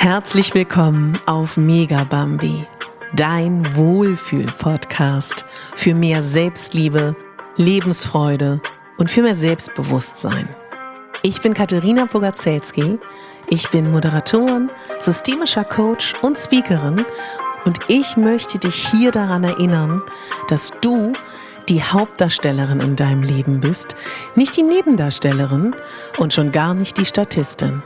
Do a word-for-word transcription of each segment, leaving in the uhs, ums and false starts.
Herzlich willkommen auf Megabambi, dein Wohlfühl-Podcast für mehr Selbstliebe, Lebensfreude und für mehr Selbstbewusstsein. Ich bin Katharina Bogaczewski, ich bin Moderatorin, systemischer Coach und Speakerin und ich möchte dich hier daran erinnern, dass du die Hauptdarstellerin in deinem Leben bist, nicht die Nebendarstellerin und schon gar nicht die Statistin.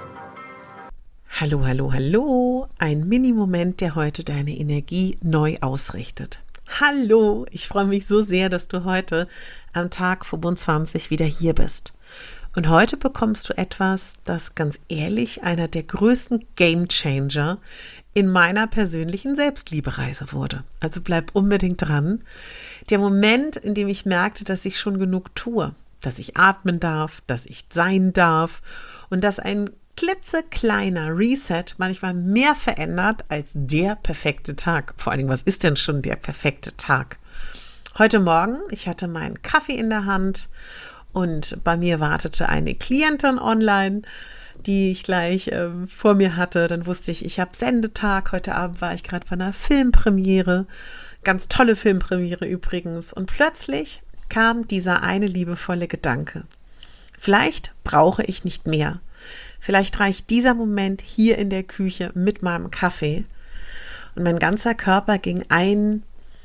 Hallo, hallo, hallo, ein Mini-Moment, der heute deine Energie neu ausrichtet. Hallo, ich freue mich so sehr, dass du heute am Tag fünfundzwanzig wieder hier bist. Und heute bekommst du etwas, das ganz ehrlich einer der größten Gamechanger in meiner persönlichen Selbstliebereise wurde. Also bleib unbedingt dran. Der Moment, in dem ich merkte, dass ich schon genug tue, dass ich atmen darf, dass ich sein darf und dass ein klitzekleiner Reset manchmal mehr verändert als der perfekte Tag. Vor allen Dingen, was ist denn schon der perfekte Tag? Heute Morgen, ich hatte meinen Kaffee in der Hand und bei mir wartete eine Klientin online, die ich gleich äh, vor mir hatte. Dann wusste ich, ich habe Sendetag. Heute Abend war ich gerade bei einer Filmpremiere. Ganz tolle Filmpremiere übrigens. Und plötzlich kam dieser eine liebevolle Gedanke. Vielleicht brauche ich nicht mehr. Vielleicht reicht dieser Moment hier in der Küche mit meinem Kaffee. Und mein ganzer Körper ging einen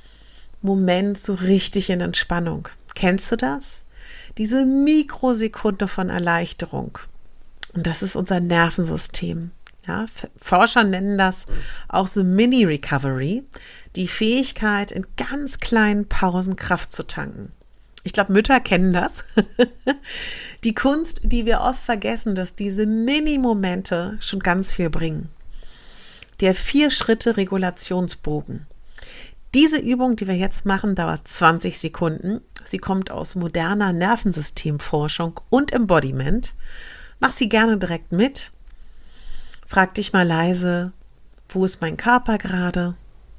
Moment so richtig in Entspannung. Kennst du das? Diese Mikrosekunde von Erleichterung. Und das ist unser Nervensystem. Ja, Forscher nennen das auch so Mini-Recovery, die Fähigkeit, in ganz kleinen Pausen Kraft zu tanken. Ich glaube, Mütter kennen das. Die Kunst, die wir oft vergessen, dass diese Mini-Momente schon ganz viel bringen. Der Vier-Schritte-Regulationsbogen. Diese Übung, die wir jetzt machen, dauert zwanzig Sekunden. Sie kommt aus moderner Nervensystemforschung und Embodiment. Mach sie gerne direkt mit. Frag dich mal leise, wo ist mein Körper gerade?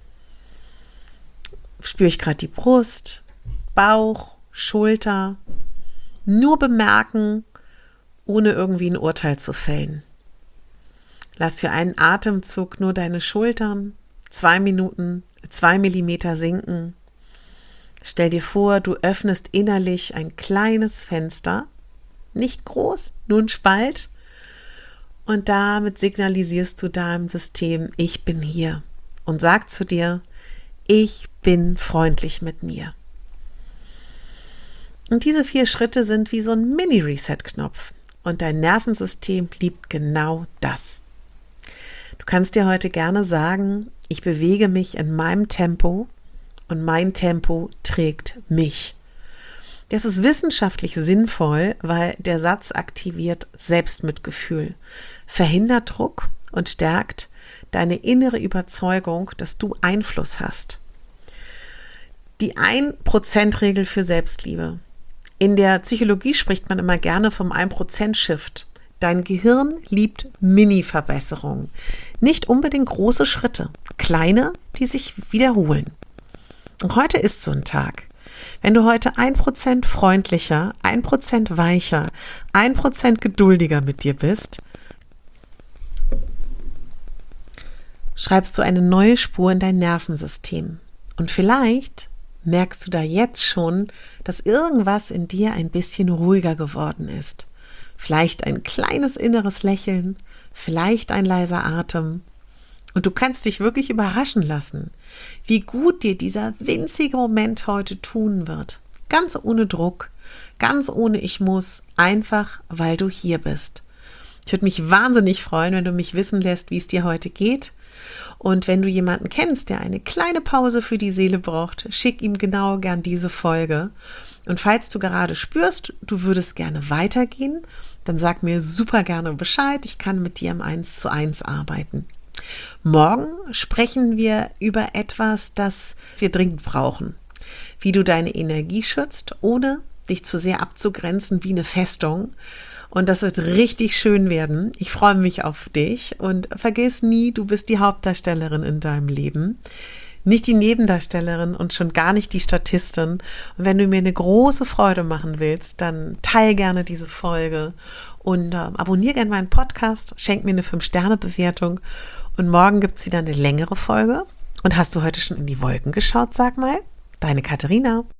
Spüre ich gerade die Brust, Bauch, Schulter? Nur bemerken, ohne irgendwie ein Urteil zu fällen. Lass für einen Atemzug nur deine Schultern zwei Minuten, zwei Millimeter sinken. Stell dir vor, du öffnest innerlich ein kleines Fenster, nicht groß, nur ein Spalt. Und damit signalisierst du deinem System, ich bin hier. Und sag zu dir, ich bin freundlich mit mir. Und diese vier Schritte sind wie so ein Mini-Reset-Knopf. Und dein Nervensystem liebt genau das. Du kannst dir heute gerne sagen, ich bewege mich in meinem Tempo und mein Tempo trägt mich. Das ist wissenschaftlich sinnvoll, weil der Satz aktiviert Selbstmitgefühl, verhindert Druck und stärkt deine innere Überzeugung, dass du Einfluss hast. Die ein Prozent Regel für Selbstliebe. In der Psychologie spricht man immer gerne vom ein Prozent Shift. Dein Gehirn liebt Mini-Verbesserungen, nicht unbedingt große Schritte, kleine, die sich wiederholen. Und heute ist so ein Tag. Wenn du heute ein Prozent freundlicher, ein Prozent weicher, ein Prozent geduldiger mit dir bist, schreibst du eine neue Spur in dein Nervensystem. Und vielleicht merkst du da jetzt schon, dass irgendwas in dir ein bisschen ruhiger geworden ist. Vielleicht ein kleines inneres Lächeln, vielleicht ein leiser Atem. Und du kannst dich wirklich überraschen lassen, wie gut dir dieser winzige Moment heute tun wird. Ganz ohne Druck, ganz ohne Ich muss, einfach weil du hier bist. Ich würde mich wahnsinnig freuen, wenn du mich wissen lässt, wie es dir heute geht. Und wenn du jemanden kennst, der eine kleine Pause für die Seele braucht, schick ihm genau gern diese Folge. Und falls du gerade spürst, du würdest gerne weitergehen, dann sag mir super gerne Bescheid. Ich kann mit dir im eins zu eins arbeiten. Morgen sprechen wir über etwas, das wir dringend brauchen. Wie du deine Energie schützt, ohne dich zu sehr abzugrenzen wie eine Festung. Und das wird richtig schön werden. Ich freue mich auf dich und vergiss nie, du bist die Hauptdarstellerin in deinem Leben. Nicht die Nebendarstellerin und schon gar nicht die Statistin. Und wenn du mir eine große Freude machen willst, dann teil gerne diese Folge und äh, abonniere gerne meinen Podcast, schenk mir eine fünf Sterne Bewertung Und morgen gibt es wieder eine längere Folge. Und hast du heute schon in die Wolken geschaut, sag mal? Deine Katharina.